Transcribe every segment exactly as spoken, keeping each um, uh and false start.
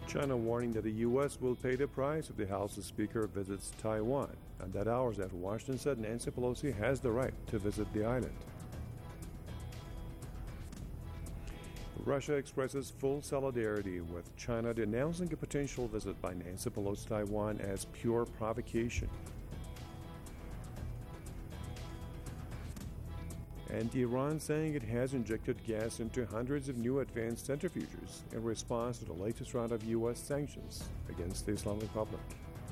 China warning that the U S will pay the price if the House's Speaker visits Taiwan, and that hours after Washington said Nancy Pelosi has the right to visit the island. Russia expresses full solidarity with China, denouncing a potential visit by Nancy Pelosi to Taiwan as pure provocation. And Iran saying it has injected gas into hundreds of new advanced centrifuges in response to the latest round of U S sanctions against the Islamic Republic.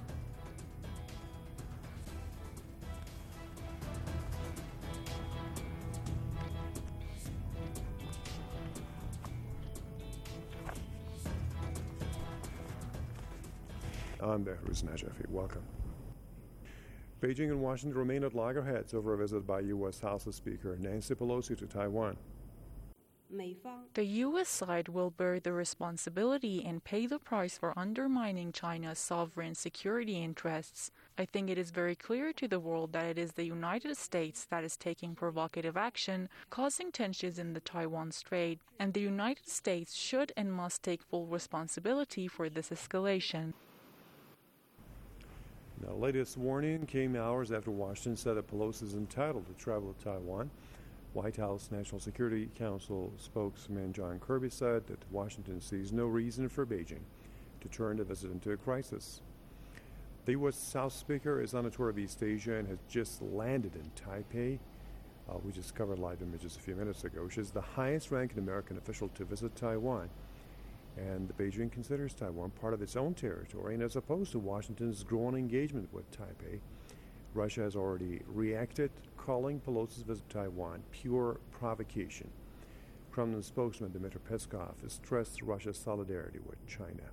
I'm Behruz Najafi. Welcome. Beijing and Washington remain at loggerheads over a visit by U S House Speaker Nancy Pelosi to Taiwan. The U S side will bear the responsibility and pay the price for undermining China's sovereign security interests. I think it is very clear to the world that it is the United States that is taking provocative action, causing tensions in the Taiwan Strait, and the United States should and must take full responsibility for this escalation. The latest warning came hours after Washington said that Pelosi is entitled to travel to Taiwan. White House National Security Council spokesman John Kirby said that Washington sees no reason for Beijing to turn the visit into a crisis. The U S House Speaker is on a tour of East Asia and has just landed in Taipei. Uh, we just covered live images a few minutes ago. She is the highest-ranking American official to visit Taiwan. And Beijing considers Taiwan part of its own territory, and as opposed to Washington's growing engagement with Taipei, Russia has already reacted, calling Pelosi's visit to Taiwan pure provocation. Kremlin spokesman Dmitry Peskov has stressed Russia's solidarity with China.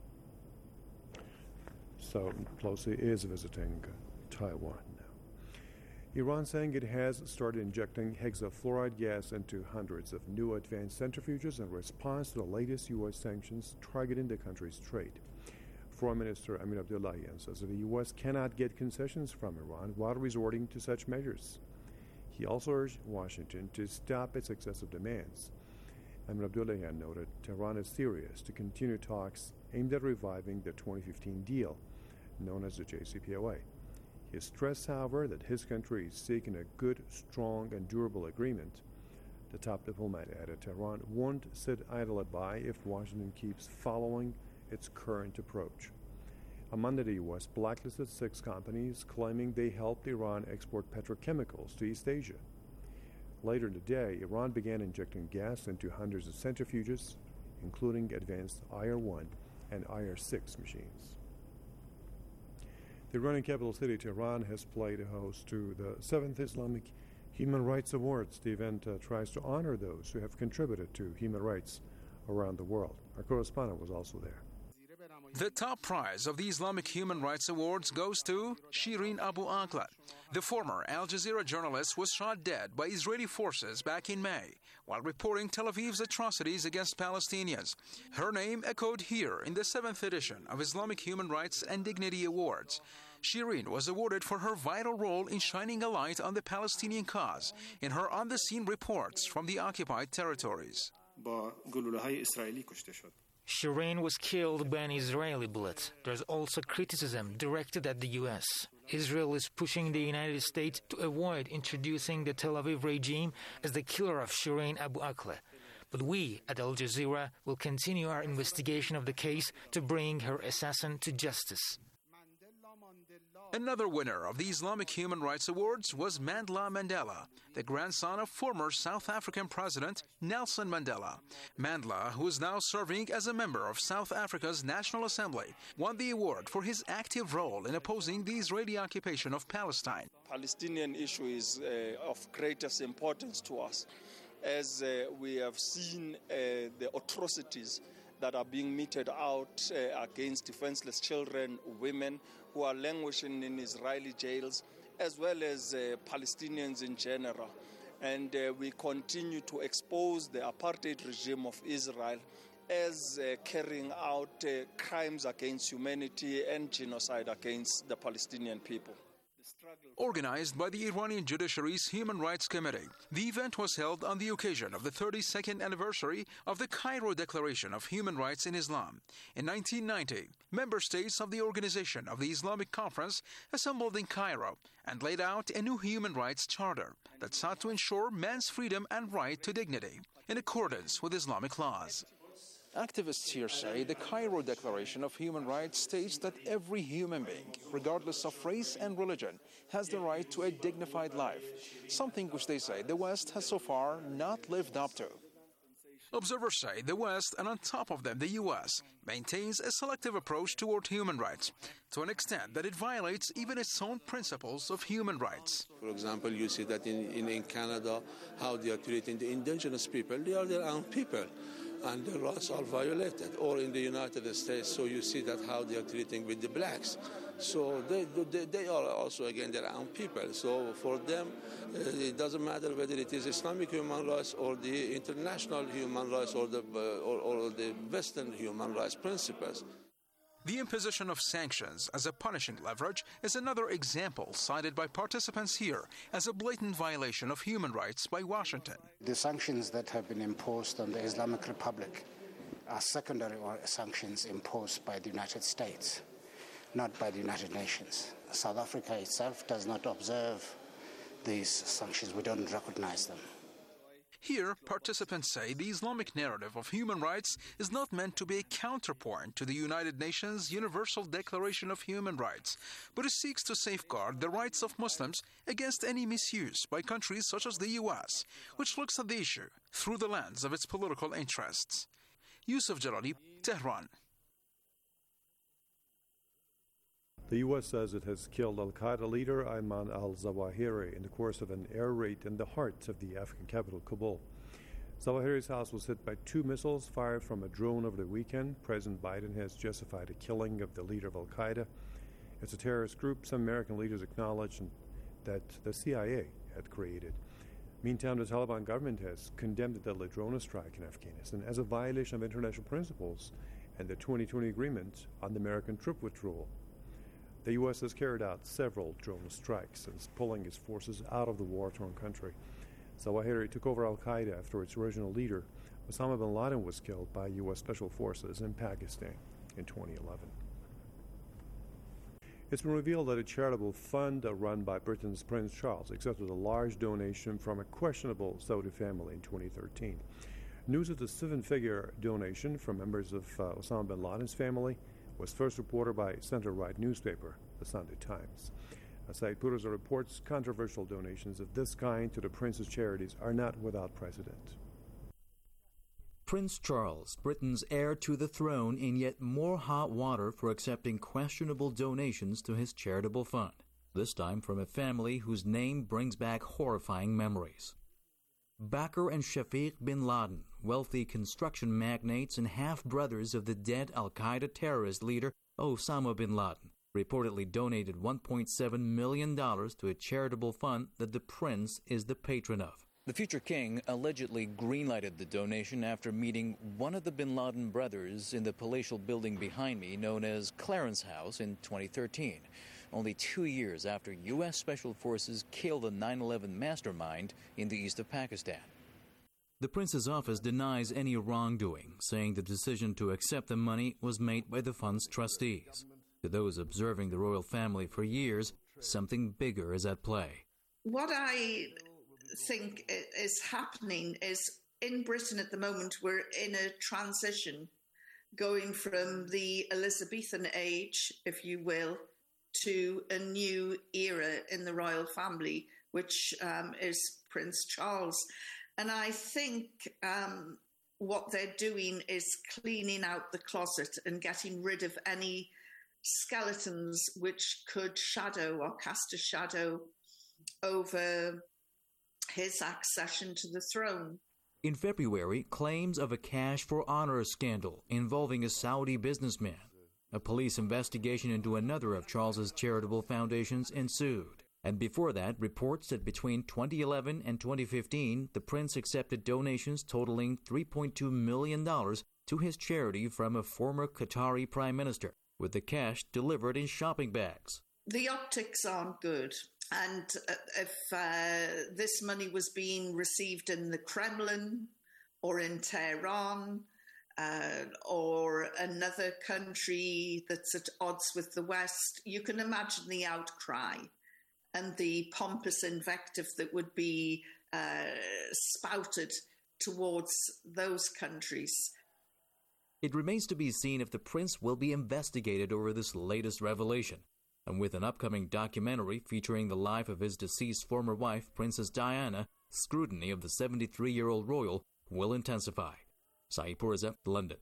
So Pelosi is visiting Taiwan now. Iran saying it has started injecting hexafluoride gas into hundreds of new advanced centrifuges in response to the latest U S sanctions targeting the country's trade. Foreign Minister Amir Abdullahian says that the U S cannot get concessions from Iran while resorting to such measures. He also urged Washington to stop its excessive demands. Amir Abdullahian noted Tehran is serious to continue talks aimed at reviving the twenty fifteen deal, known as the J C P O A. He stressed, however, that his country is seeking a good, strong, and durable agreement. The top diplomat added Tehran won't sit idle by if Washington keeps following its current approach. On Monday, the U S blacklisted six companies claiming they helped Iran export petrochemicals to East Asia. Later in the day, Iran began injecting gas into hundreds of centrifuges, including advanced I R one and I R six machines. The Iranian capital city, Tehran, has played host to the seventh Islamic Human Rights Awards. The event uh, tries to honor those who have contributed to human rights around the world. Our correspondent was also there. The top prize of the Islamic Human Rights Awards goes to Shireen Abu Akleh. The former Al Jazeera journalist was shot dead by Israeli forces back in May while reporting Tel Aviv's atrocities against Palestinians. Her name echoed here in the seventh edition of Islamic Human Rights and Dignity Awards. Shireen was awarded for her vital role in shining a light on the Palestinian cause in her on-the-scene reports from the occupied territories. Shireen was killed by an Israeli bullet. There's also criticism directed at the U S. Israel is pushing the United States to avoid introducing the Tel Aviv regime as the killer of Shireen Abu Akleh. But we at Al Jazeera will continue our investigation of the case to bring her assassin to justice. Another winner of the Islamic Human Rights Awards was Mandla Mandela, the grandson of former South African President Nelson Mandela. Mandla, who is now serving as a member of South Africa's National Assembly, won the award for his active role in opposing the Israeli occupation of Palestine. The Palestinian issue is uh, of greatest importance to us, as uh, we have seen uh, the atrocities that are being meted out uh, against defenseless children, women who are languishing in Israeli jails, as well as uh, Palestinians in general. And uh, we continue to expose the apartheid regime of Israel as uh, carrying out uh, crimes against humanity and genocide against the Palestinian people. Organized by the Iranian judiciary's Human Rights Committee, the event was held on the occasion of the thirty-second anniversary of the Cairo Declaration of Human Rights in Islam. In nineteen ninety, member states of the Organization of the Islamic Conference assembled in Cairo and laid out a new human rights charter that sought to ensure man's freedom and right to dignity in accordance with Islamic laws. Activists here say the Cairo Declaration of Human Rights states that every human being, regardless of race and religion, has the right to a dignified life, something which they say the West has so far not lived up to. Observers say the West, and on top of them the U S, maintains a selective approach toward human rights, to an extent that it violates even its own principles of human rights. For example, you see that in, in, in Canada, how they are treating the indigenous people. They are their own people, and their rights are violated. Or in the United States, so you see that how they are treating with the blacks. So they, they, they are also, again, their own people. So for them, uh, it doesn't matter whether it is Islamic human rights or the international human rights or the, uh, or, or the Western human rights principles. The imposition of sanctions as a punishing leverage is another example cited by participants here as a blatant violation of human rights by Washington. The sanctions that have been imposed on the Islamic Republic are secondary sanctions imposed by the United States, not by the United Nations. South Africa itself does not observe these sanctions. We don't recognize them. Here, participants say the Islamic narrative of human rights is not meant to be a counterpoint to the United Nations Universal Declaration of Human Rights, but it seeks to safeguard the rights of Muslims against any misuse by countries such as the U S, which looks at the issue through the lens of its political interests. Yusuf Jalali, Tehran. The U S says it has killed al-Qaeda leader Ayman al-Zawahiri in the course of an air raid in the heart of the Afghan capital, Kabul. Zawahiri's house was hit by two missiles fired from a drone over the weekend. President Biden has justified the killing of the leader of al-Qaeda. It's a terrorist group some American leaders acknowledged that the C I A had created. Meantime, the Taliban government has condemned the deadly drone strike in Afghanistan as a violation of international principles and the twenty twenty agreement on the American troop withdrawal. The U S has carried out several drone strikes since pulling its forces out of the war-torn country. Zawahiri took over al-Qaeda after its original leader, Osama bin Laden, was killed by U S Special Forces in Pakistan in twenty eleven. It's been revealed that a charitable fund run by Britain's Prince Charles accepted a large donation from a questionable Saudi family in twenty thirteen. News of the seven-figure donation from members of uh, Osama bin Laden's family was first reported by center-right newspaper, the Sunday Times. Said Purza reports controversial donations of this kind to the prince's charities are not without precedent. Prince Charles, Britain's heir to the throne, in yet more hot water for accepting questionable donations to his charitable fund, this time from a family whose name brings back horrifying memories. Bakr and Shafiq bin Laden, wealthy construction magnates and half-brothers of the dead al-Qaeda terrorist leader Osama bin Laden, reportedly donated one point seven million dollars to a charitable fund that the prince is the patron of. The future king allegedly greenlighted the donation after meeting one of the bin Laden brothers in the palatial building behind me known as Clarence House in twenty thirteen, only two years after U S Special Forces killed the nine eleven mastermind in the east of Pakistan. The prince's office denies any wrongdoing, saying the decision to accept the money was made by the fund's trustees. To those observing the royal family for years, something bigger is at play. What I think is happening is in Britain at the moment, we're in a transition going from the Elizabethan age, if you will, to a new era in the royal family, which um, is Prince Charles. And I think um, what they're doing is cleaning out the closet and getting rid of any skeletons which could shadow or cast a shadow over his accession to the throne. In February, claims of a cash for honor scandal involving a Saudi businessman. A police investigation into another of Charles's charitable foundations ensued. And before that, reports that between twenty eleven and twenty fifteen, the prince accepted donations totaling three point two million dollars to his charity from a former Qatari prime minister, with the cash delivered in shopping bags. The optics aren't good. And uh, if uh, this money was being received in the Kremlin or in Tehran uh, or another country that's at odds with the West, you can imagine the outcry and the pompous invective that would be uh, spouted towards those countries. It remains to be seen if the prince will be investigated over this latest revelation. And with an upcoming documentary featuring the life of his deceased former wife, Princess Diana, scrutiny of the seventy-three-year-old royal will intensify. Saeed Pourza, London.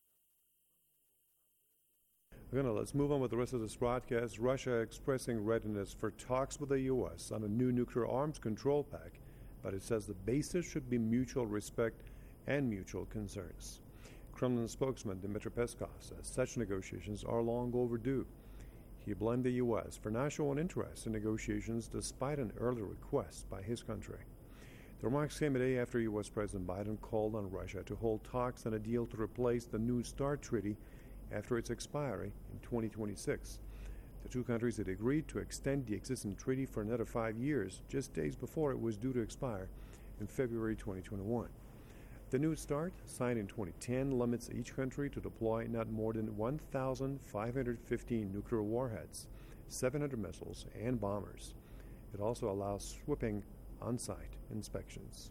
Again, let's move on with the rest of this broadcast. Russia expressing readiness for talks with the U S on a new nuclear arms control pact, but it says the basis should be mutual respect and mutual concerns. Kremlin spokesman Dmitry Peskov says such negotiations are long overdue. He blamed the U S for not showing interest in negotiations despite an earlier request by his country. The remarks came a day after U S President Biden called on Russia to hold talks on a deal to replace the New START treaty after its expiry in twenty twenty-six. The two countries had agreed to extend the existing treaty for another five years, just days before it was due to expire in February twenty twenty-one. The New START, signed in twenty ten, limits each country to deploy not more than one thousand five hundred fifteen nuclear warheads, seven hundred missiles, and bombers. It also allows sweeping on-site inspections.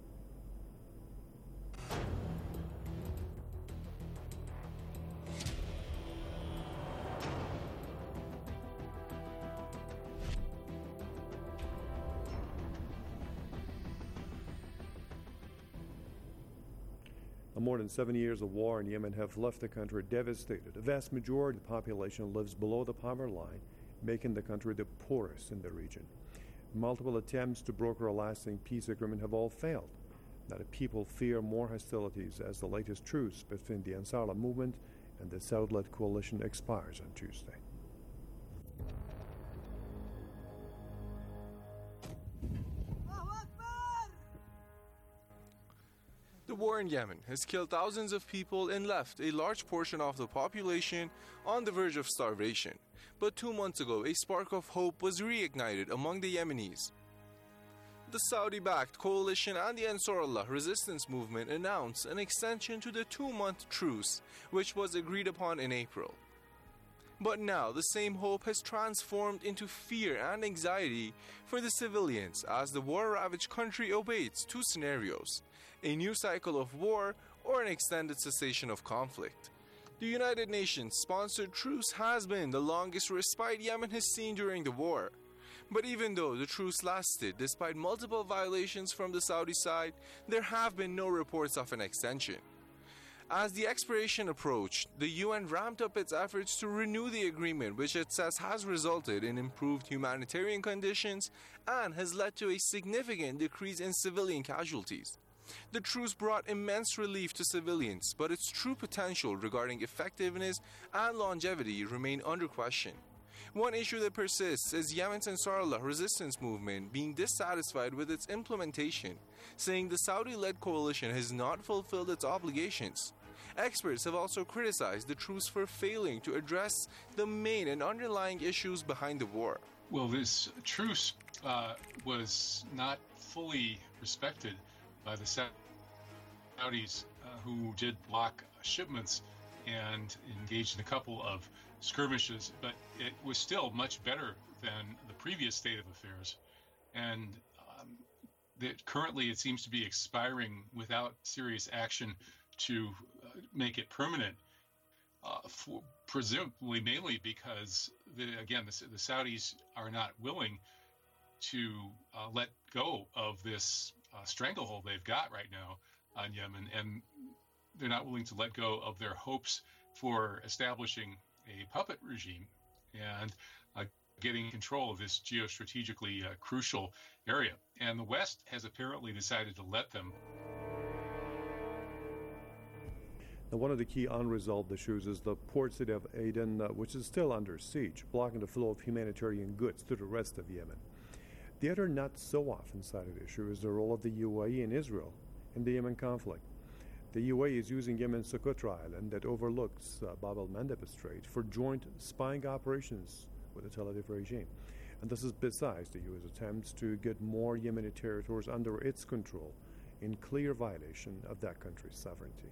More than seven years of war in Yemen have left the country devastated. A vast majority of the population lives below the poverty line, making the country the poorest in the region. Multiple attempts to broker a lasting peace agreement have all failed. Now the people fear more hostilities as the latest truce between the Ansarullah movement and the Saudi-led coalition expires on Tuesday. The war in Yemen has killed thousands of people and left a large portion of the population on the verge of starvation. But two months ago, a spark of hope was reignited among the Yemenis. The Saudi-backed coalition and the Ansarullah resistance movement announced an extension to the two-month truce, which was agreed upon in April. But now the same hope has transformed into fear and anxiety for the civilians as the war-ravaged country awaits two scenarios: a new cycle of war or an extended cessation of conflict. The United Nations-sponsored truce has been the longest respite Yemen has seen during the war. But even though the truce lasted, despite multiple violations from the Saudi side, there have been no reports of an extension. As the expiration approached, the U N ramped up its efforts to renew the agreement, which it says has resulted in improved humanitarian conditions and has led to a significant decrease in civilian casualties. The truce brought immense relief to civilians, but its true potential regarding effectiveness and longevity remain under question. One issue that persists is Yemen's Ansarullah resistance movement being dissatisfied with its implementation, saying the Saudi-led coalition has not fulfilled its obligations. Experts have also criticized the truce for failing to address the main and underlying issues behind the war. Well, this truce uh, was not fully respected by the Saudis, uh, who did block shipments and engaged in a couple of skirmishes, but it was still much better than the previous state of affairs. And um, that currently it seems to be expiring without serious action to uh, make it permanent, uh, for, presumably mainly because, the, again, the, the Saudis are not willing to uh, let go of this uh, stranglehold they've got right now on Yemen, and they're not willing to let go of their hopes for establishing a puppet regime and uh, getting control of this geostrategically uh, crucial area. And the West has apparently decided to let them. Now, one of the key unresolved issues is the port city of Aden, uh, which is still under siege, blocking the flow of humanitarian goods to the rest of Yemen. The other not so often cited issue is the role of the U A E and Israel in the Yemen conflict. The U A E is using Yemen's Socotra Island that overlooks uh, Bab el-Mandeb Strait for joint spying operations with the Tel Aviv regime. And this is besides the U S attempts to get more Yemeni territories under its control, in clear violation of that country's sovereignty.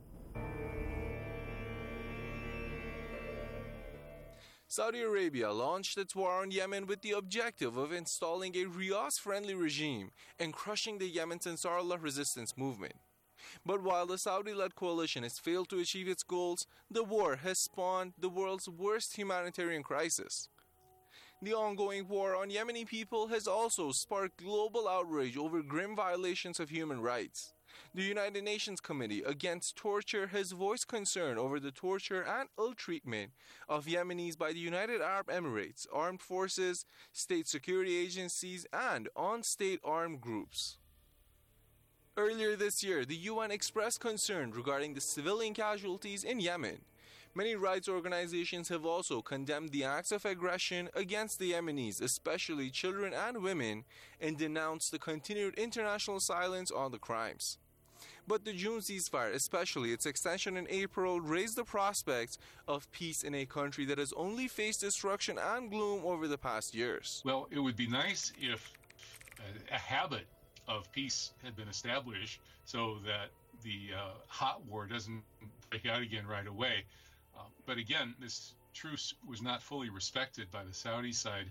Saudi Arabia launched its war on Yemen with the objective of installing a Riyadh-friendly regime and crushing the Yemen's Ansarullah resistance movement. But while the Saudi-led coalition has failed to achieve its goals, the war has spawned the world's worst humanitarian crisis. The ongoing war on Yemeni people has also sparked global outrage over grim violations of human rights. The United Nations Committee Against Torture has voiced concern over the torture and ill treatment of Yemenis by the United Arab Emirates, armed forces, state security agencies, and on-state armed groups. Earlier this year, the U N expressed concern regarding the civilian casualties in Yemen. Many rights organizations have also condemned the acts of aggression against the Yemenis, especially children and women, and denounced the continued international silence on the crimes. But the June ceasefire, especially its extension in April, raised the prospects of peace in a country that has only faced destruction and gloom over the past years. Well, it would be nice if a habit of peace had been established so that the uh, hot war doesn't break out again right away. Uh, but again, this truce was not fully respected by the Saudi side,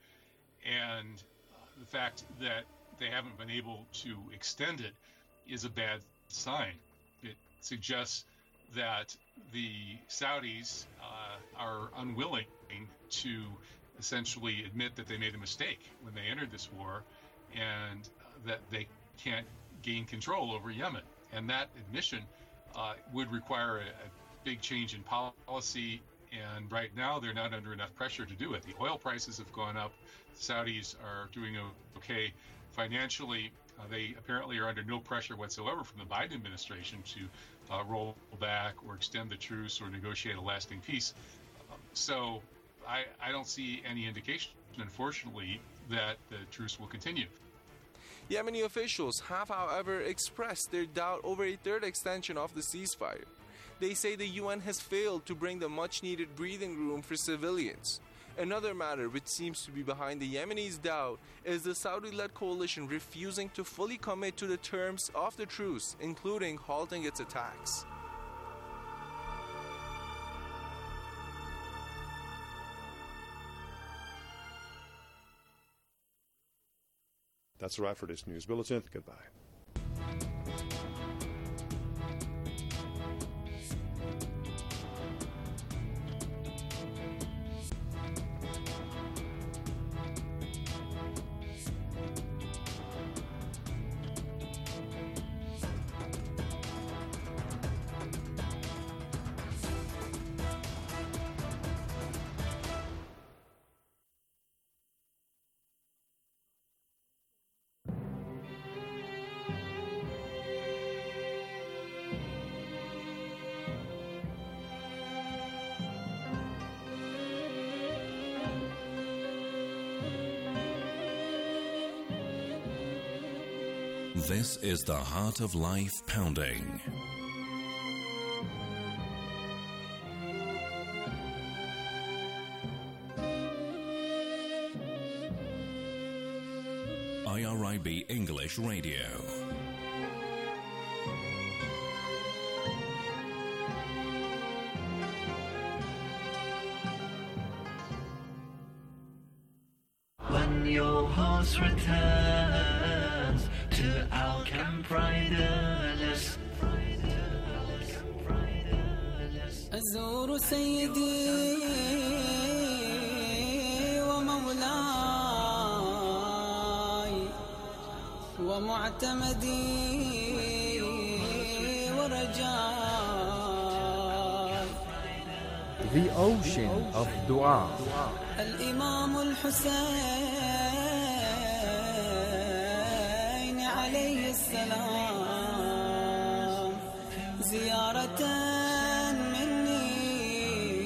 and uh, the fact that they haven't been able to extend it is a bad sign. It suggests that the Saudis uh, are unwilling to essentially admit that they made a mistake when they entered this war, and uh, that they can't gain control over Yemen. And that admission uh, would require a, a big change in policy, and right now they're not under enough pressure to do it. The oil prices have gone up. The Saudis are doing okay financially. Uh, they apparently are under no pressure whatsoever from the Biden administration to uh, roll back or extend the truce or negotiate a lasting peace. Um, so I, I don't see any indication, unfortunately, that the truce will continue. Yemeni officials have, however, expressed their doubt over a third extension of the ceasefire. They say the U N has failed to bring the much-needed breathing room for civilians. Another matter which seems to be behind the Yemenis' doubt is the Saudi-led coalition refusing to fully commit to the terms of the truce, including halting its attacks. That's a wrap for this news bulletin. Goodbye. This is the Heart of Life Pounding. I R I B English Radio. When your horse returns to our camp riderless, أزور سيدي ومولاي ومعتمدي ورجاي. The ocean of dua. الإمام الحسين عليه السلام زيارة مني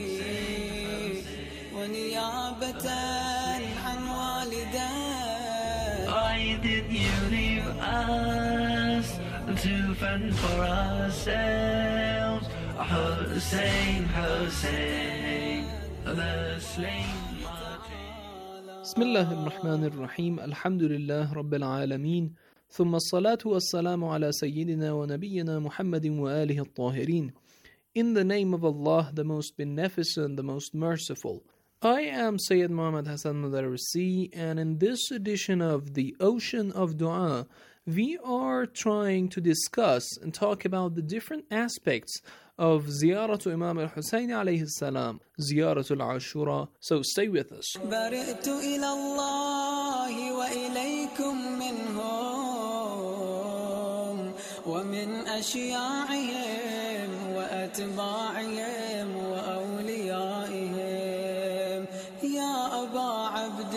ونيابة عن والدي. Why did you leave us to fend for ourselves? Hussein, Hussein, the slain. بسم الله الرحمن الرحيم الحمد لله رب العالمين ثم الصلاة والسلام على سيدنا ونبينا محمد وآله الطاهرين. In the name of Allah, the most beneficent, the most merciful. I am Sayyid Muhammad Hassan Mudarrisi, and in this edition of the Ocean of Dua, we are trying to discuss and talk about the different aspects of Ziyaratu Imam al-Hussein alayhi salam, Ziyaratu al-Ashura. So stay with us. برئت إلى الله وإليكم منهم ومن أشياعهم وأتباعهم وأوليائهم يا أبا عبد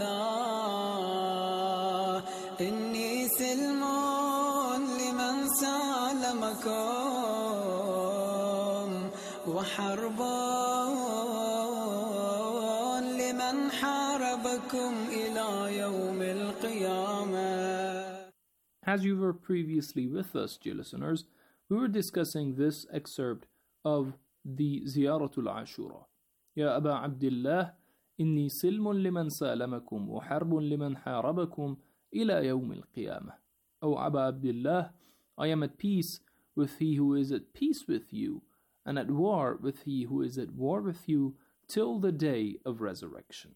الله إني سلم لمن سالمكم وحرب لمن حاربكم إلى يوم القيامة. As you were previously with us, dear listeners, we were discussing this excerpt of the Ziyaratul Ashura. Ya Aba Abdullah, inni silmun liman salamakum wa harbun liman harabakum ila yawm al-qiyamah. O Aba Abdullah, I am at peace with he who is at peace with you, and at war with he who is at war with you till the day of resurrection.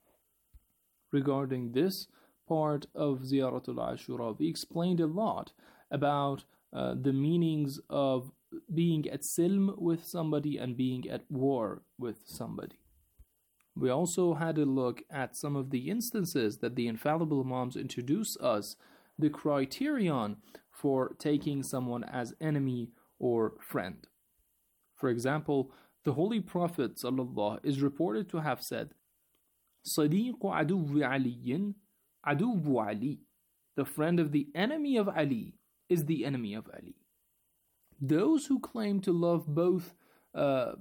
Regarding this part of Ziyaratul Ashura, we explained a lot about uh, the meanings of being at silm with somebody and being at war with somebody. We also had a look at some of the instances that the infallible Imams introduce us, the criterion for taking someone as enemy or friend. For example, the Holy Prophet ﷺ is reported to have said, صَدِيقُ عَدُوِّ عَلِيٍّ عَدُوُّ عَلِي. The friend of the enemy of Ali is the enemy of Ali. Those who claim to love both uh,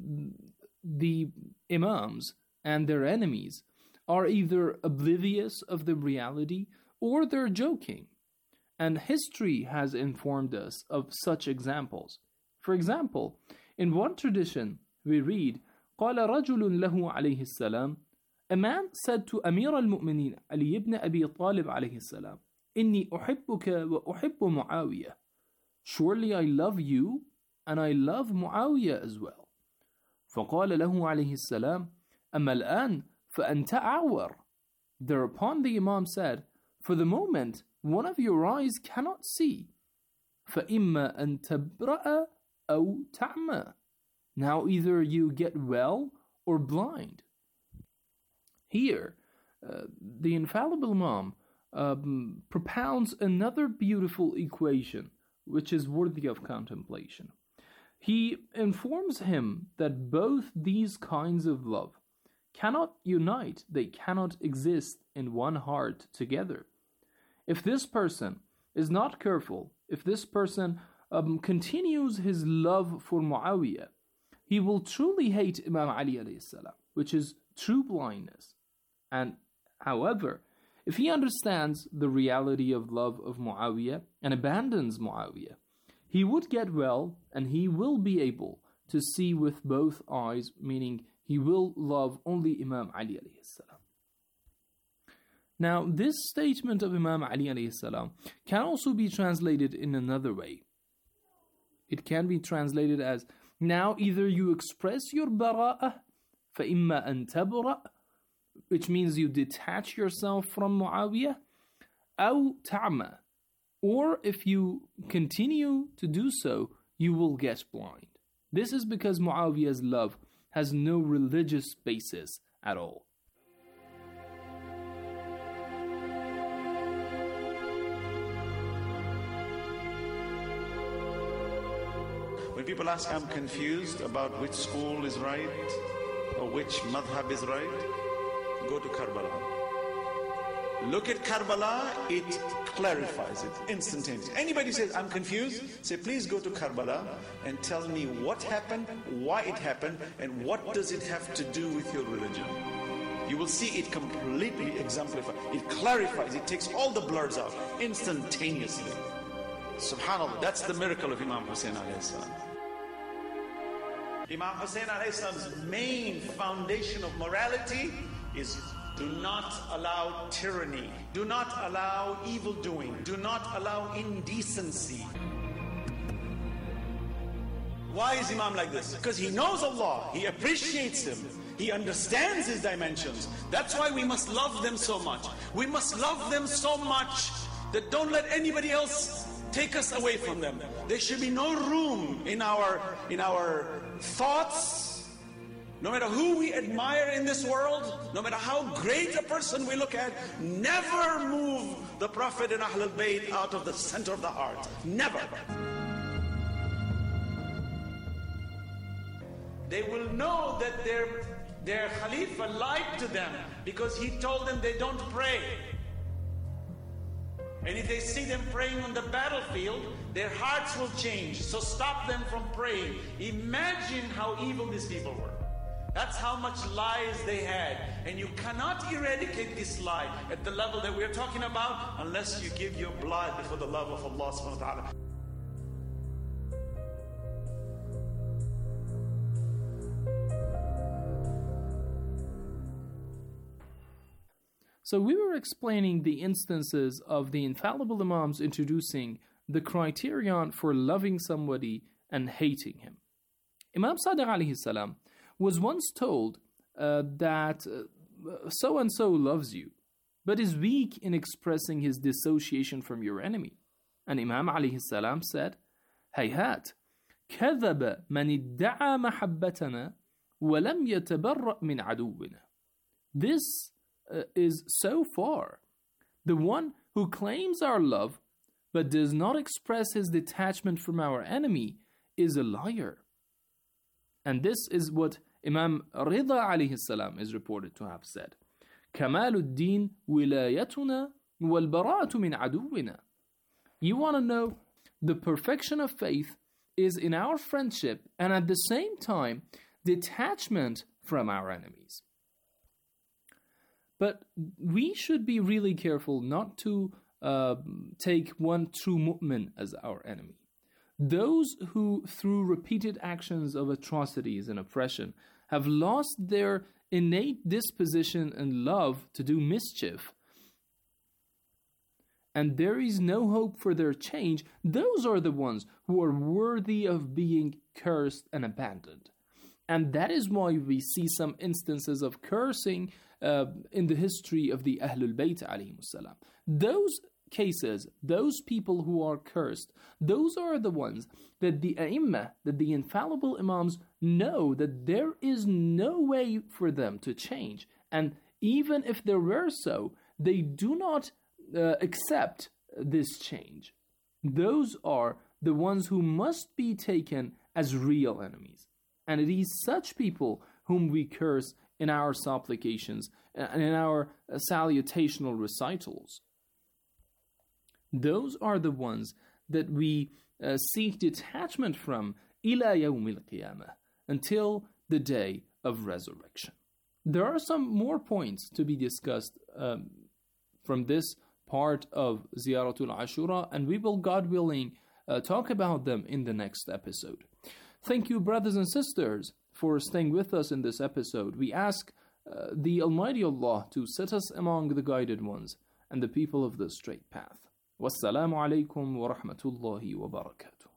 the Imams and their enemies are either oblivious of the reality or they're joking. And history has informed us of such examples. For example, in one tradition, we read, قال رجل له عليه السلام, a man said to Amir al-Mu'minin Ali ibn Abi Talib عليه السلام, إني أحبك وأحب معاوية. Surely I love you and I love Muawiyah as well. فقال له عليه السلام, أما الآن فأنت أعور. Thereupon the Imam said, for the moment, one of your eyes cannot see. فإما أن تبرأ أو تعمى. Now either you get well or blind. Here, uh, the infallible Imam um, propounds another beautiful equation which is worthy of contemplation. He informs him that both these kinds of love cannot unite, they cannot exist in one heart together. If this person is not careful, if this person um, continues his love for Muawiyah, he will truly hate Imam Ali alayhi salam, which is true blindness. And however, if he understands the reality of love of Muawiyah and abandons Muawiyah, he would get well and he will be able to see with both eyes, meaning he will love only Imam Ali alayhi salam. Now, this statement of Imam Ali alayhi salam can also be translated in another way. It can be translated as, now either you express your bara'ah, فَإِمَّا أَن تَبْرَأ, which means you detach yourself from Muawiyah, أَوْ تَعْمَى, or if you continue to do so, you will get blind. This is because Muawiyah's love has no religious basis at all. When people ask, I'm confused about which school is right or which madhab is right, go to Karbala. Look at Karbala, it clarifies it instantaneously. Anybody says, I'm confused, say, please go to Karbala and tell me what happened, why it happened, and what does it have to do with your religion. You will see it completely exemplified. It clarifies, it takes all the blurs out instantaneously. Subhanallah, that's the miracle of Imam Hussein alayhi salam. Imam Hussein alayhi salam's main foundation of morality is Do not allow tyranny. Do not allow evil doing. Do not allow indecency. Why is Imam like this? Because he knows Allah. He appreciates Him. He understands His dimensions. That's why we must love them so much. We must love them so much that don't let anybody else take us away from them. There should be no room in our, in our thoughts. No matter who we admire in this world, no matter how great a person we look at, never move the Prophet and Ahlul Bayt out of the center of the heart. Never. They will know that their, their Khalifa lied to them because he told them they don't pray. And if they see them praying on the battlefield, their hearts will change. So stop them from praying. Imagine how evil these people were. That's how much lies they had. And you cannot eradicate this lie at the level that we're talking about unless you give your blood for the love of Allah subhanahu wa ta'ala. So we were explaining the instances of the infallible Imams introducing the criterion for loving somebody and hating him. Imam Sadiq alayhi salam was once told uh, that uh, so-and-so loves you, but is weak in expressing his dissociation from your enemy. And Imam alayhi salam said, هيهات كذب من ادعى محبتنا ولم يتبرأ من عدونا. This uh, is so far. The one who claims our love but does not express his detachment from our enemy is a liar. And this is what Imam Rida alayhi salam is reported to have said. كمال الدين ولايتنا والبراءة من عدونا. You want to know the perfection of faith is in our friendship and at the same time detachment from our enemies. But we should be really careful not to uh, take one true mu'min as our enemy. Those who, through repeated actions of atrocities and oppression, have lost their innate disposition and love to do mischief, and there is no hope for their change, those are the ones who are worthy of being cursed and abandoned. And that is why we see some instances of cursing uh, in the history of the Ahlul Bayt alayhimus salam. Those cases, those people who are cursed, those are the ones that the A'immah, that the infallible Imams know that there is no way for them to change. And even if there were so, they do not uh, accept this change. Those are the ones who must be taken as real enemies. And it is such people whom we curse in our supplications and in our uh, salutational recitals. Those are the ones that we uh, seek detachment from ila yawm al-qiyamah, until the day of resurrection. There are some more points to be discussed um, from this part of Ziyaratul Ashura, and we will, God willing, uh, talk about them in the next episode. Thank you, brothers and sisters, for staying with us in this episode. We ask uh, the Almighty Allah to set us among the guided ones and the people of the straight path. Wassalamu alaikum wa rahmatullahi wa barakatuh.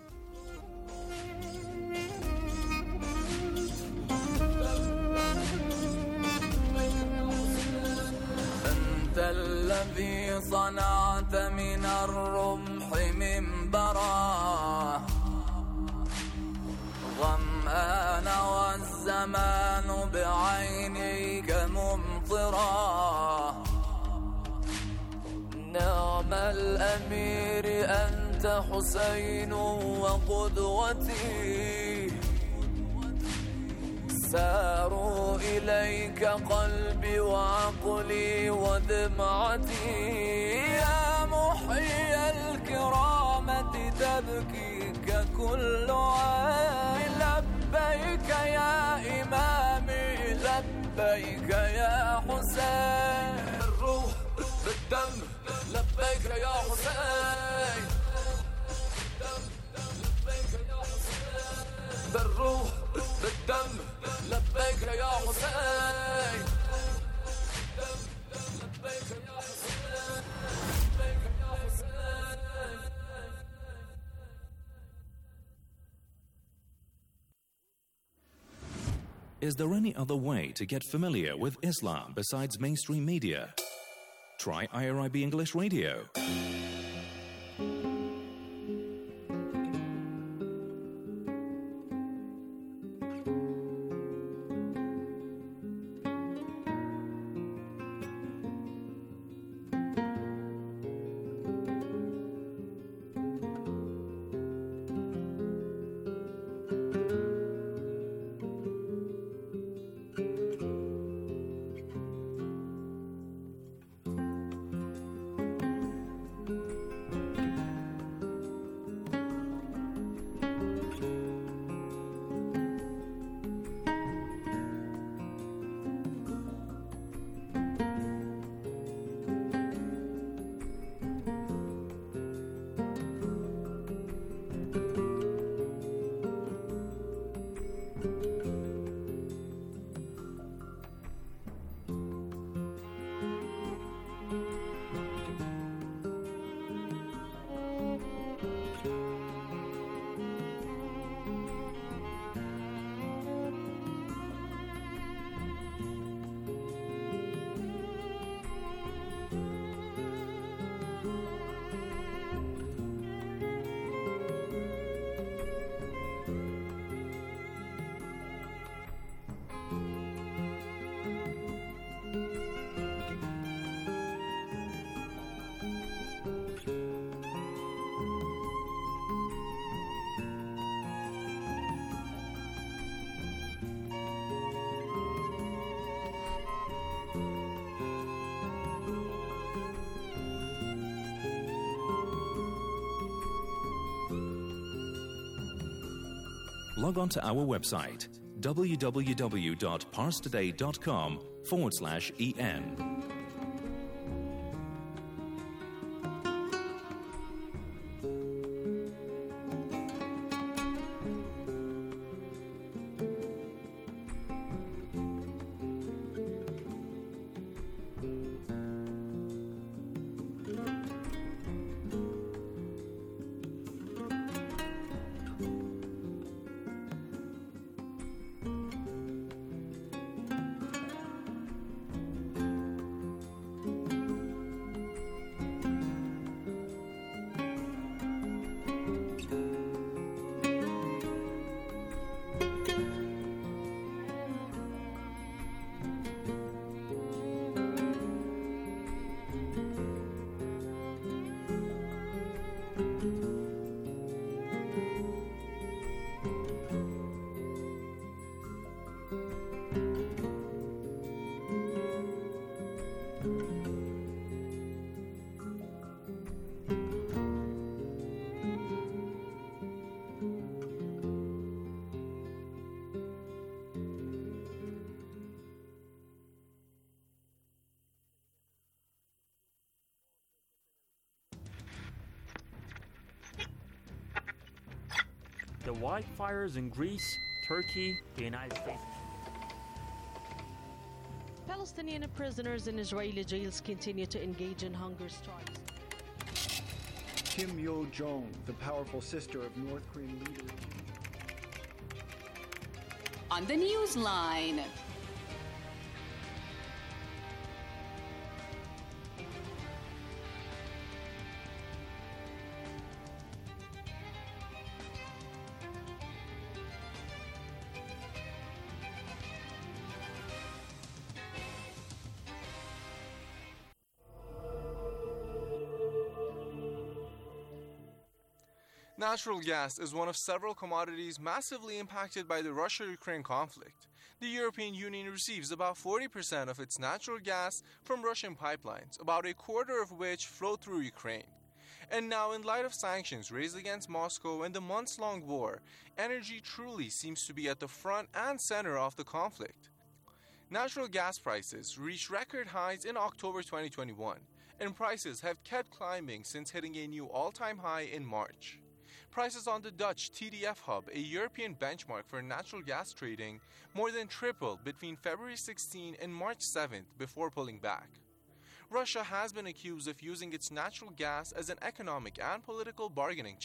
أنت الذي صنعت من الرمح منبرا ظمآن والزمان بعينيك ممطرا نعم الأمير أنت حسين وقدوتي ساروا إليك قلبي وعقلي ودمعتي يا محيي الكرامة تبكيك كل عين لبيك يا إمامي لبيك يا حسين الروح بالدم لبيك يا حسين لبيك يا حسين بالروح بالدم لبيك يا حسين Is there any other way to get familiar with Islam besides mainstream media? Try I R I B English Radio. Log on to our website, www.parstoday.com forward slash EN. The wildfires in Greece, Turkey, the United States. Palestinian prisoners in Israeli jails continue to engage in hunger strikes. Kim Yo-jong, the powerful sister of North Korean leader. On the Newsline. Natural gas is one of several commodities massively impacted by the Russia-Ukraine conflict. The European Union receives about forty percent of its natural gas from Russian pipelines, about a quarter of which flow through Ukraine. And now, in light of sanctions raised against Moscow and the months-long war, energy truly seems to be at the front and center of the conflict. Natural gas prices reached record highs in October twenty twenty-one, and prices have kept climbing since hitting a new all-time high in March. Prices on the Dutch T D F Hub, a European benchmark for natural gas trading, more than tripled between February sixteenth and March seventh before pulling back. Russia has been accused of using its natural gas as an economic and political bargaining chip,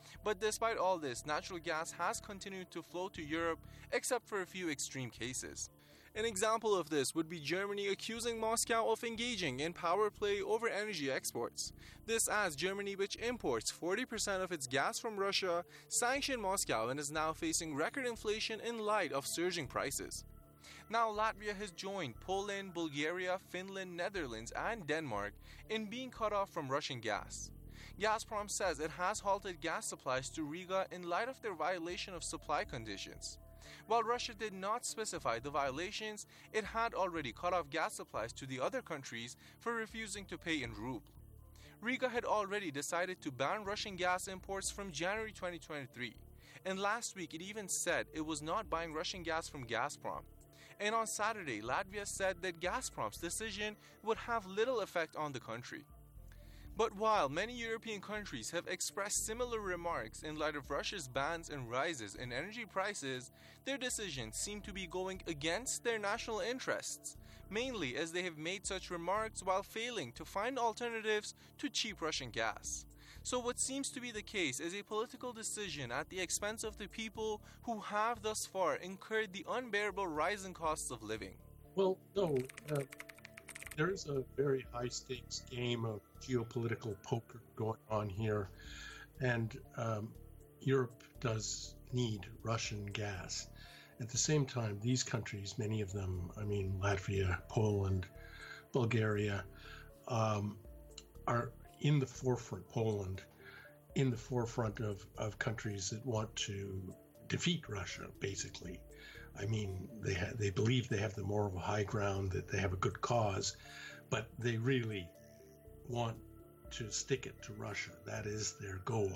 But despite all this, natural gas has continued to flow to Europe, except for a few extreme cases. An example of this would be Germany accusing Moscow of engaging in power play over energy exports. This as Germany, which imports forty percent of its gas from Russia, sanctioned Moscow and is now facing record inflation in light of surging prices. Now Latvia has joined Poland, Bulgaria, Finland, Netherlands and Denmark in being cut off from Russian gas. Gazprom says it has halted gas supplies to Riga in light of their violation of supply conditions. While Russia did not specify the violations, it had already cut off gas supplies to the other countries for refusing to pay in ruble. Riga had already decided to ban Russian gas imports from January twenty twenty-three, and last week it even said it was not buying Russian gas from Gazprom. And on Saturday, Latvia said that Gazprom's decision would have little effect on the country. But while many European countries have expressed similar remarks in light of Russia's bans and rises in energy prices, their decisions seem to be going against their national interests, mainly as they have made such remarks while failing to find alternatives to cheap Russian gas. So what seems to be the case is a political decision at the expense of the people who have thus far incurred the unbearable rising costs of living. Well, no, uh, there is a very high-stakes game of geopolitical poker going on here, and um, Europe does need Russian gas. At the same time, these countries, many of them, I mean Latvia, Poland, Bulgaria, um, are in the forefront, Poland, in the forefront of, of countries that want to defeat Russia, basically. I mean, they ha- they believe they have the moral high ground, that they have a good cause, but they really want to stick it to Russia. That is their goal.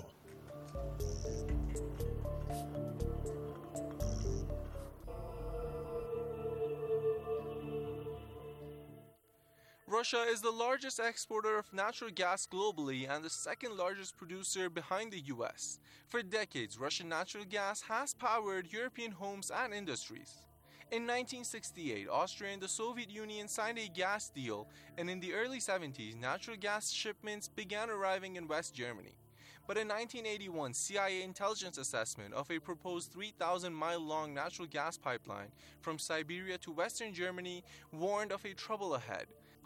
Russia is the largest exporter of natural gas globally and the second largest producer behind the U S. For decades, Russian natural gas has powered European homes and industries. In nineteen sixty-eight, Austria and the Soviet Union signed a gas deal, and in the early seventies, natural gas shipments began arriving in West Germany. But in nineteen eighty-one, C I A intelligence assessment of a proposed three thousand mile long natural gas pipeline from Siberia to Western Germany warned of a trouble ahead.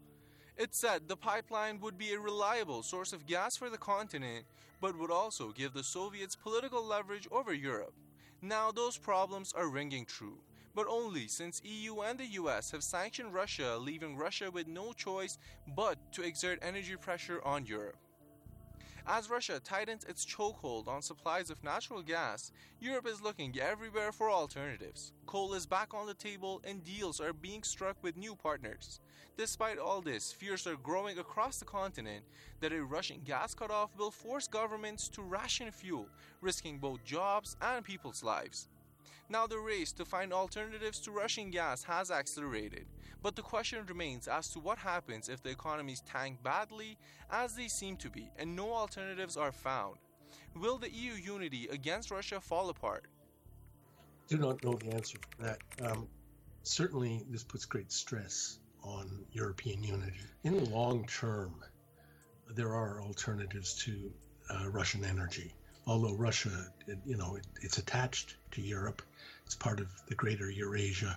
It said the pipeline would be a reliable source of gas for the continent, but would also give the Soviets political leverage over Europe. Now those problems are ringing true, but only since E U and the U S have sanctioned Russia, leaving Russia with no choice but to exert energy pressure on Europe. As Russia tightens its chokehold on supplies of natural gas, Europe is looking everywhere for alternatives. Coal is back on the table and deals are being struck with new partners. Despite all this, fears are growing across the continent that a Russian gas cutoff will force governments to ration fuel, risking both jobs and people's lives. Now the race to find alternatives to Russian gas has accelerated, but the question remains as to what happens if the economies tank badly, as they seem to be, and no alternatives are found. Will the E U unity against Russia fall apart? I do not know the answer to that. Um, certainly, this puts great stress on European unity. In the long term, there are alternatives to uh, Russian energy. Although Russia, it, you know, it, it's attached to Europe, it's part of the greater Eurasia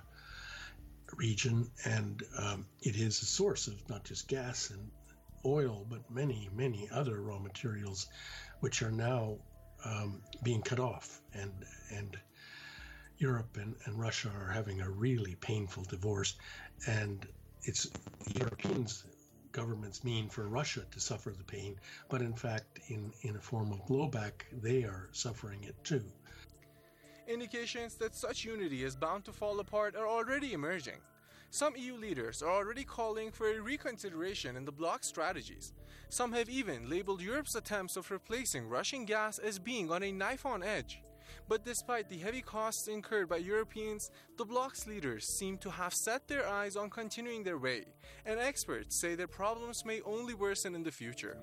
region, and um, it is a source of not just gas and oil, but many, many other raw materials, which are now um, being cut off, and and Europe and, and Russia are having a really painful divorce, and it's the Europeans governments mean for Russia to suffer the pain, but in fact, in, in a form of blowback, they are suffering it too. Indications that such unity is bound to fall apart are already emerging. Some E U leaders are already calling for a reconsideration in the bloc's strategies. Some have even labeled Europe's attempts of replacing Russian gas as being on a knife on edge. But despite the heavy costs incurred by Europeans, the bloc's leaders seem to have set their eyes on continuing their way, and experts say that problems may only worsen in the future.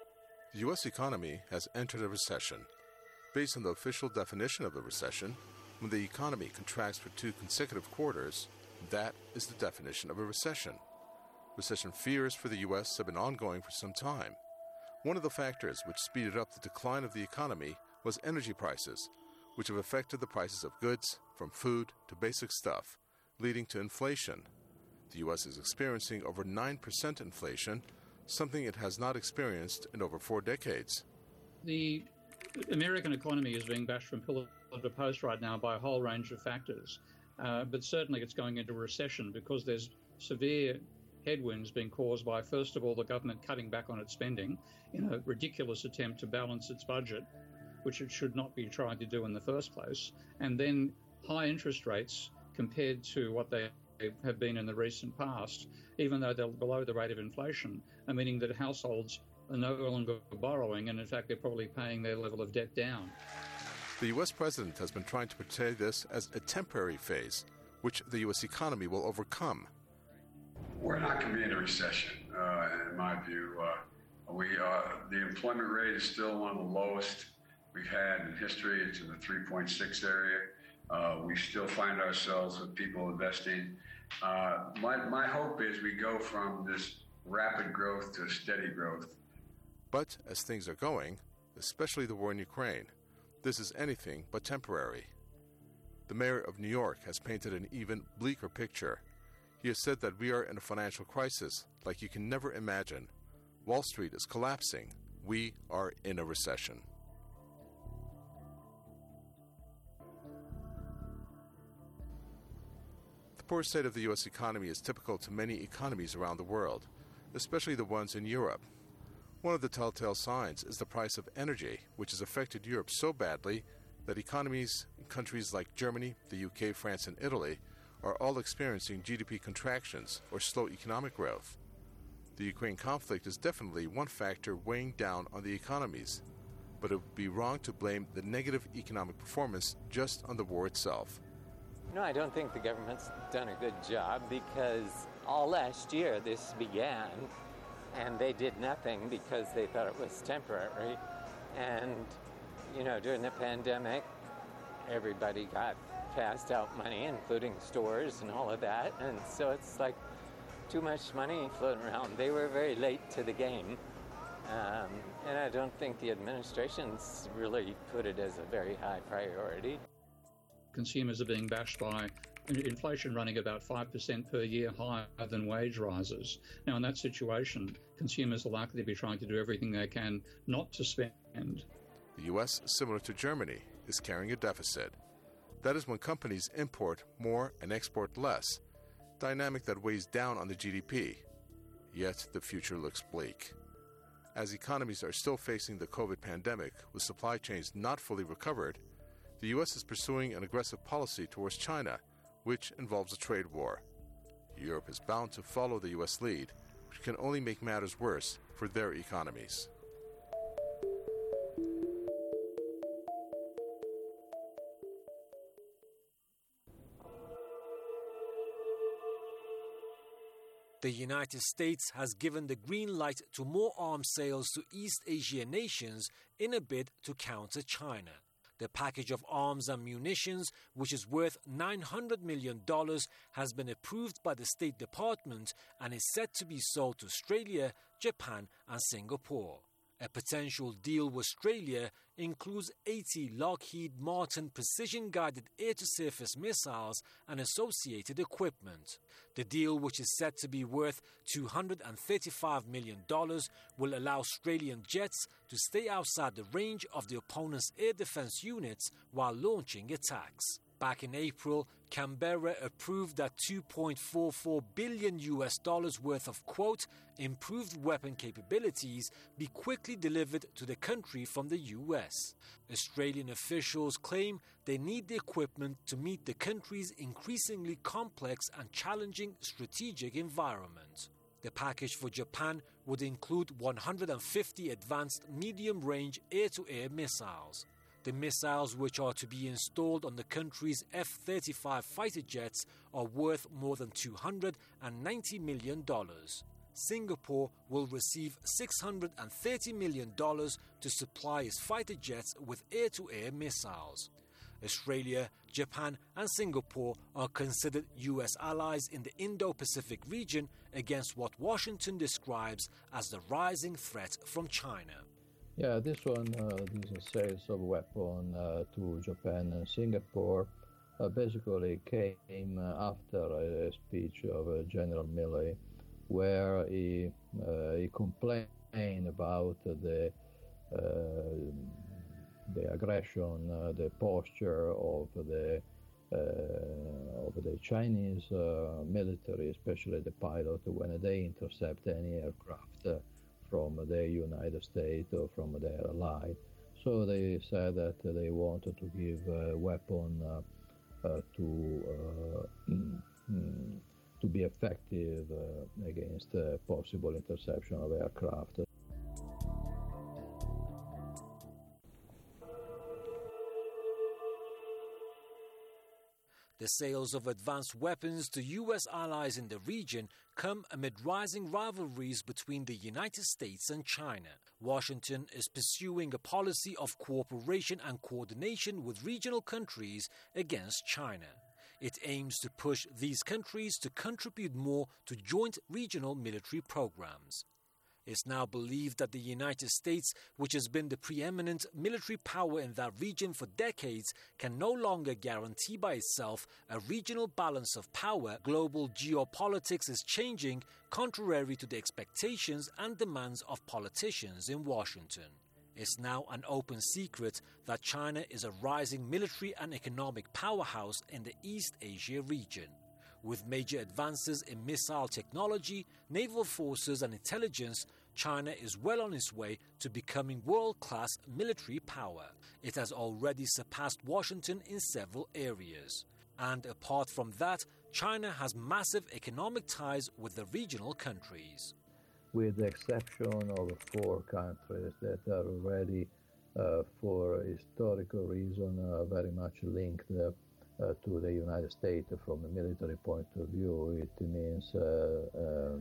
The U S economy has entered a recession. Based on the official definition of a recession, When the economy contracts for two consecutive quarters, that is the definition of a recession. Recession fears for the U S have been ongoing for some time. One of the factors which speeded up the decline of the economy was energy prices, which have affected the prices of goods, from food to basic stuff, leading to inflation. The U S is experiencing over nine percent inflation, something it has not experienced in over four decades. The American economy is being bashed from pillar to post right now by a whole range of factors, uh, but certainly it's going into a recession because there's severe headwinds being caused by, first of all, the government cutting back on its spending in a ridiculous attempt to balance its budget, which it should not be trying to do in the first place, and then high interest rates compared to what they have been in the recent past, even though they're below the rate of inflation, meaning that households are no longer borrowing, and in fact they're probably paying their level of debt down. The U S president has been trying to portray this as a temporary phase, which the U S economy will overcome. We're not going to be in a recession, uh, in my view. Uh, we uh, the employment rate is still one of the lowest we've had in history. It's in the three point six area. Uh, we still find ourselves with people investing. Uh, my, my hope is we go from this rapid growth to steady growth. But as things are going, especially the war in Ukraine, this is anything but temporary. The mayor of New York has painted an even bleaker picture. He has said that we are in a financial crisis like you can never imagine. Wall Street is collapsing. We are in a recession. The poor state of the U S economy is typical to many economies around the world, especially the ones in Europe. One of the telltale signs is the price of energy, which has affected Europe so badly that economies in countries like Germany, the U K, France, and Italy are all experiencing G D P contractions or slow economic growth. The Ukraine conflict is definitely one factor weighing down on the economies, but it would be wrong to blame the negative economic performance just on the war itself. No, I don't think the government's done a good job because all last year this began and they did nothing because they thought it was temporary. And, you know, during the pandemic, everybody got passed out money, including stores and all of that. And so it's like too much money floating around. They were very late to the game. Um, and I don't think the administration's really put it as a very high priority. Consumers are being bashed by inflation running about five percent per year higher than wage rises. Now, in that situation, consumers are likely to be trying to do everything they can not to spend. The U S, similar to Germany, is carrying a deficit. That is when companies import more and export less, dynamic that weighs down on the G D P. Yet the future looks bleak. As economies are still facing the COVID pandemic with supply chains not fully recovered, the U S is pursuing an aggressive policy towards China, which involves a trade war. Europe is bound to follow the U S lead, which can only make matters worse for their economies. The United States has given the green light to more arms sales to East Asian nations in a bid to counter China. The package of arms and munitions, which is worth nine hundred million dollars, has been approved by the State Department and is set to be sold to Australia, Japan and Singapore. A potential deal with Australia includes eighty Lockheed Martin precision-guided air-to-surface missiles and associated equipment. The deal, which is set to be worth two hundred thirty-five million dollars, will allow Australian jets to stay outside the range of the opponent's air defense units while launching attacks. Back in April, Canberra approved that two point four four billion U S dollars worth of, quote, improved weapon capabilities be quickly delivered to the country from the U S. Australian officials claim they need the equipment to meet the country's increasingly complex and challenging strategic environment. The package for Japan would include one hundred fifty advanced medium-range air-to-air missiles. The missiles, which are to be installed on the country's F thirty-five fighter jets, are worth more than two hundred ninety million dollars. Singapore will receive six hundred thirty million dollars to supply its fighter jets with air-to-air missiles. Australia, Japan, and Singapore are considered U S allies in the Indo-Pacific region against what Washington describes as the rising threat from China. Yeah, this one, uh, these sales of weapons uh, to Japan and Singapore uh, basically came uh, after a speech of uh, General Milley, where he uh, he complained about the uh, the aggression, uh, the posture of the uh, of the Chinese uh, military, especially the pilot, when they intercept any aircraft uh, from the United States or from their ally. So they said that they wanted to give a weapon uh, uh, to uh, mm, mm, to be effective uh, against uh, possible interception of aircraft. The sales of advanced weapons to U S allies in the region come amid rising rivalries between the United States and China. Washington is pursuing a policy of cooperation and coordination with regional countries against China. It aims to push these countries to contribute more to joint regional military programs. It's now believed that the United States, which has been the preeminent military power in that region for decades, can no longer guarantee by itself a regional balance of power. Global geopolitics is changing, contrary to the expectations and demands of politicians in Washington. It's now an open secret that China is a rising military and economic powerhouse in the East Asia region. With major advances in missile technology, naval forces and intelligence, China is well on its way to becoming world-class military power. It has already surpassed Washington in several areas. And apart from that, China has massive economic ties with the regional countries. With the exception of four countries that are already, uh, for historical reason, uh, very much linked uh, Uh, to the United States from a military point of view. It means uh, um,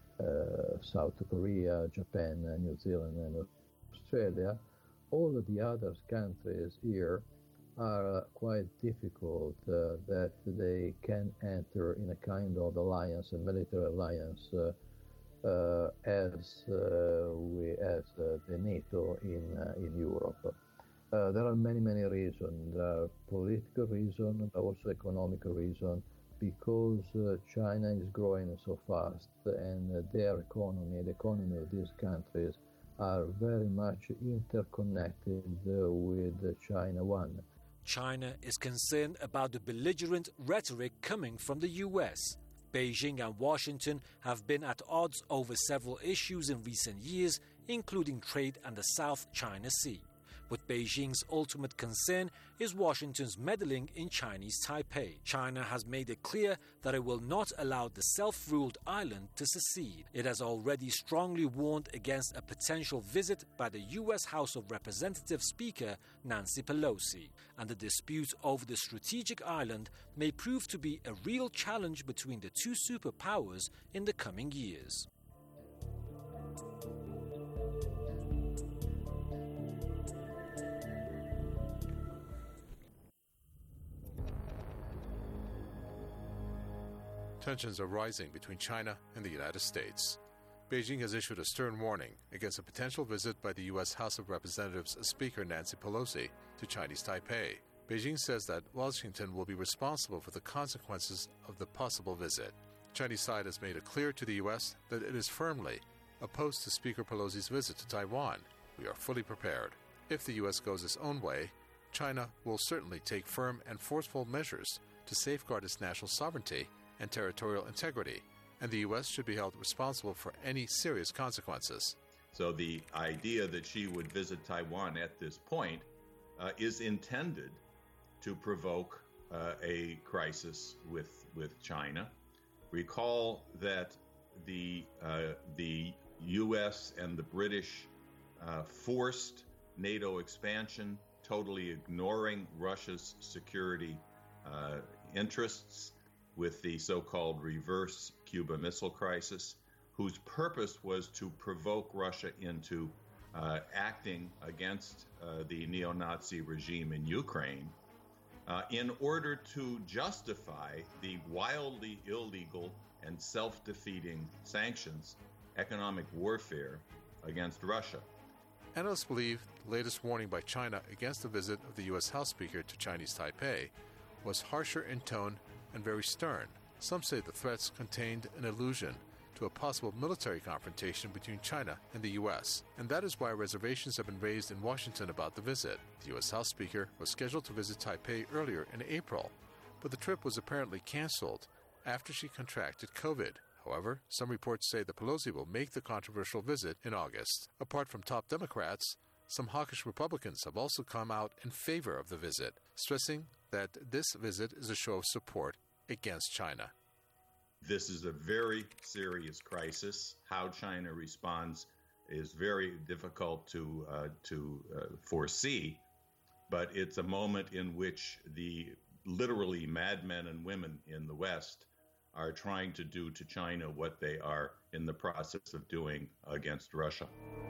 uh, South Korea, Japan, uh, New Zealand, and Australia. All of the other countries here are uh, quite difficult uh, that they can enter in a kind of alliance, a military alliance, uh, uh, as uh, we as uh, the NATO in uh, in Europe. Uh, there are many, many reasons. There are political reasons, but also economic reasons, because uh, China is growing so fast, and uh, their economy, the economy of these countries, are very much interconnected uh, with China One. China is concerned about the belligerent rhetoric coming from the U S. Beijing and Washington have been at odds over several issues in recent years, including trade and the South China Sea. But Beijing's ultimate concern is Washington's meddling in Chinese Taipei. China has made it clear that it will not allow the self-ruled island to secede. It has already strongly warned against a potential visit by the U S House of Representatives Speaker Nancy Pelosi. And the dispute over the strategic island may prove to be a real challenge between the two superpowers in the coming years. Tensions are rising between China and the United States. Beijing has issued a stern warning against a potential visit by the U S House of Representatives Speaker Nancy Pelosi to Chinese Taipei. Beijing says that Washington will be responsible for the consequences of the possible visit. Chinese side has made it clear to the U S that it is firmly opposed to Speaker Pelosi's visit to Taiwan. We are fully prepared. If the U S goes its own way, China will certainly take firm and forceful measures to safeguard its national sovereignty and territorial integrity, and the U S should be held responsible for any serious consequences. So the idea that she would visit Taiwan at this point uh, is intended to provoke uh, a crisis with with China. Recall that the uh, the U S and the British uh, forced NATO expansion, totally ignoring Russia's security uh, interests, with the so-called reverse Cuba Missile Crisis, whose purpose was to provoke Russia into uh, acting against uh, the neo-Nazi regime in Ukraine. uh, in order to justify the wildly illegal and self-defeating sanctions, economic warfare against Russia. Analysts believe the latest warning by China against the visit of the U S House Speaker to Chinese Taipei was harsher in tone and very stern. Some say the threats contained an allusion to a possible military confrontation between China and the U S, and that is why reservations have been raised in Washington about the visit. The U S House Speaker was scheduled to visit Taipei earlier in April, but the trip was apparently canceled after she contracted COVID. However, some reports say that Pelosi will make the controversial visit in August. Apart from top Democrats, some hawkish Republicans have also come out in favor of the visit, stressing that this visit is a show of support against China. This is a very serious crisis. How China responds is very difficult to uh, to uh, foresee, but it's a moment in which the literally madmen and women in the West are trying to do to China what they are in the process of doing against Russia.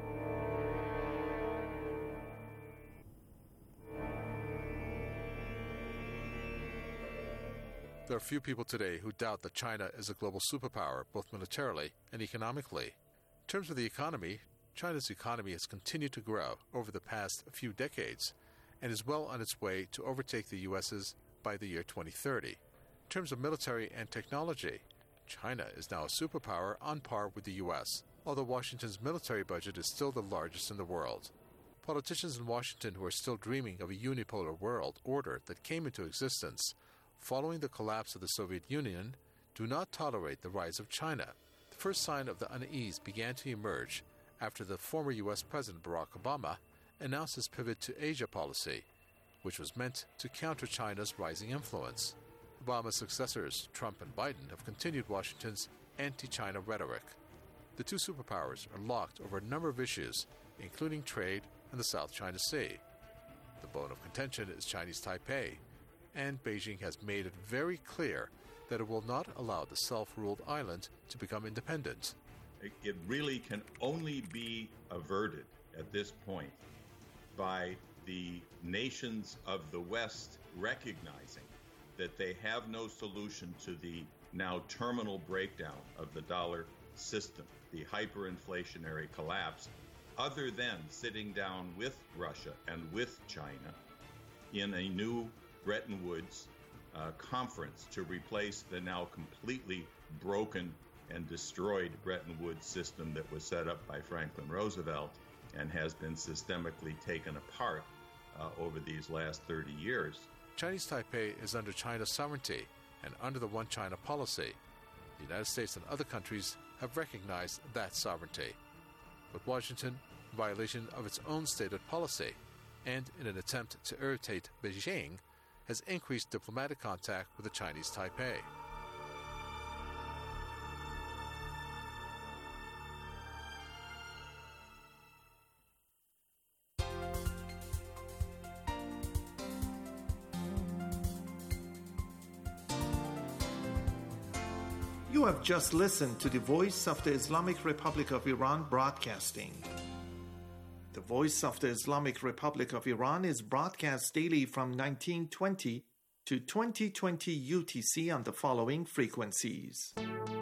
There are few people today who doubt that China is a global superpower, both militarily and economically. In terms of the economy, China's economy has continued to grow over the past few decades and is well on its way to overtake the U S's by the year twenty thirty. In terms of military and technology, China is now a superpower on par with the U S, although Washington's military budget is still the largest in the world. Politicians in Washington who are still dreaming of a unipolar world order that came into existence following the collapse of the Soviet Union do not tolerate the rise of China. The first sign of the unease began to emerge after the former U S President Barack Obama announced his pivot to Asia policy, which was meant to counter China's rising influence. Obama's successors, Trump and Biden, have continued Washington's anti-China rhetoric. The two superpowers are locked over a number of issues, including trade and the South China Sea. The bone of contention is Chinese Taipei, and Beijing has made it very clear that it will not allow the self-ruled island to become independent. It really can only be averted at this point by the nations of the West recognizing that they have no solution to the now terminal breakdown of the dollar system, the hyperinflationary collapse, other than sitting down with Russia and with China in a new Bretton Woods uh, conference to replace the now completely broken and destroyed Bretton Woods system that was set up by Franklin Roosevelt and has been systemically taken apart uh, over these last thirty years. Chinese Taipei is under China's sovereignty and under the One China policy. The United States and other countries have recognized that sovereignty. But Washington, in violation of its own stated policy, and in an attempt to irritate Beijing, has increased diplomatic contact with the Chinese Taipei. You have just listened to the Voice of the Islamic Republic of Iran broadcasting. The Voice of the Islamic Republic of Iran is broadcast daily from nineteen twenty to twenty twenty U T C on the following frequencies.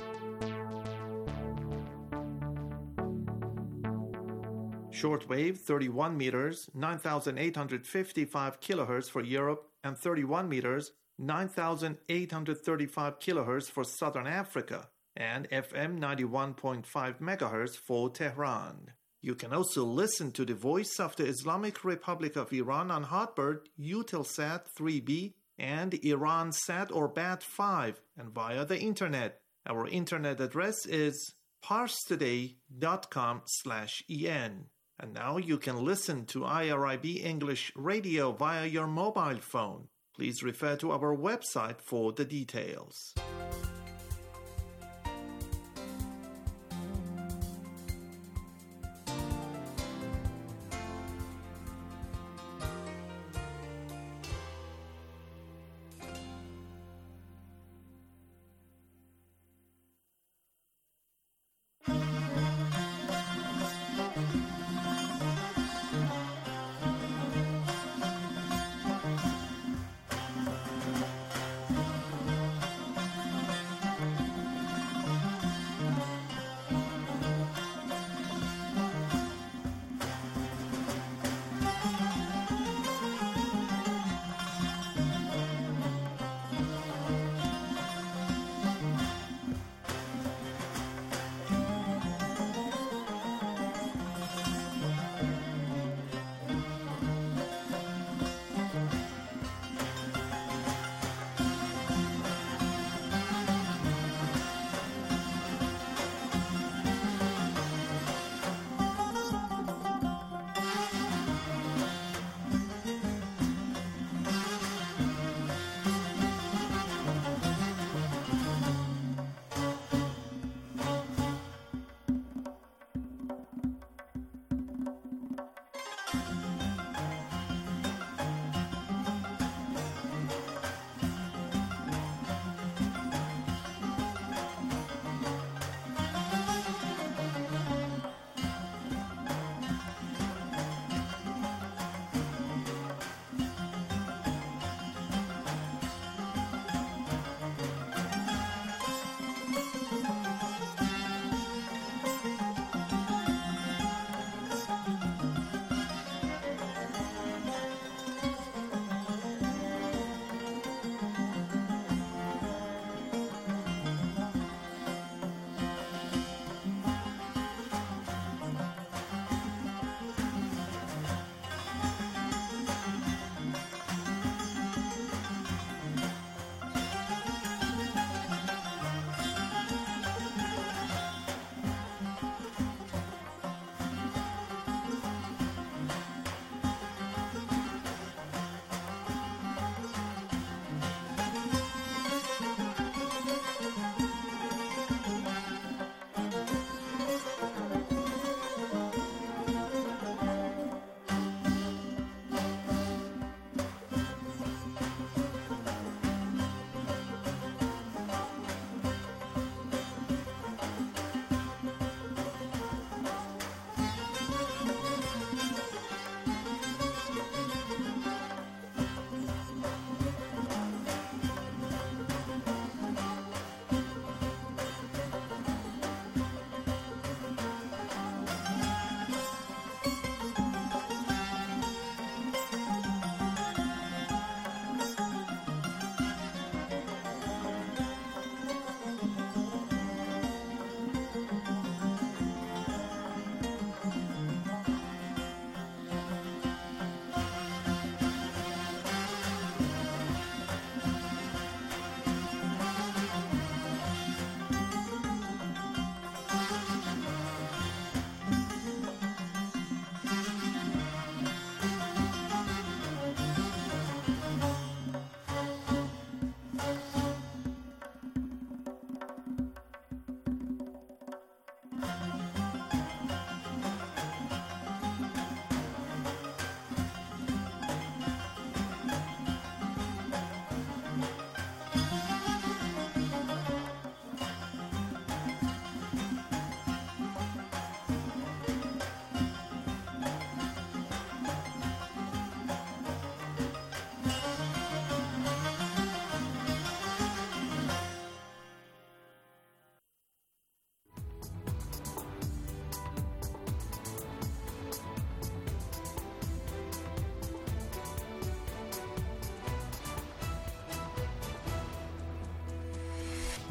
Shortwave thirty-one meters, nine thousand eight hundred fifty-five kilohertz for Europe, and thirty-one meters, nine thousand eight hundred thirty-five kilohertz for Southern Africa, and F M ninety-one point five megahertz for Tehran. You can also listen to the Voice of the Islamic Republic of Iran on Hotbird, Eutelsat three B, and Iransat or B A T five, and via the Internet. Our Internet address is parstoday dot com slash en. And now you can listen to I R I B English Radio via your mobile phone. Please refer to our website for the details.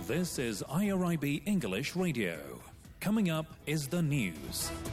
This is I R I B English Radio. Coming up is the news.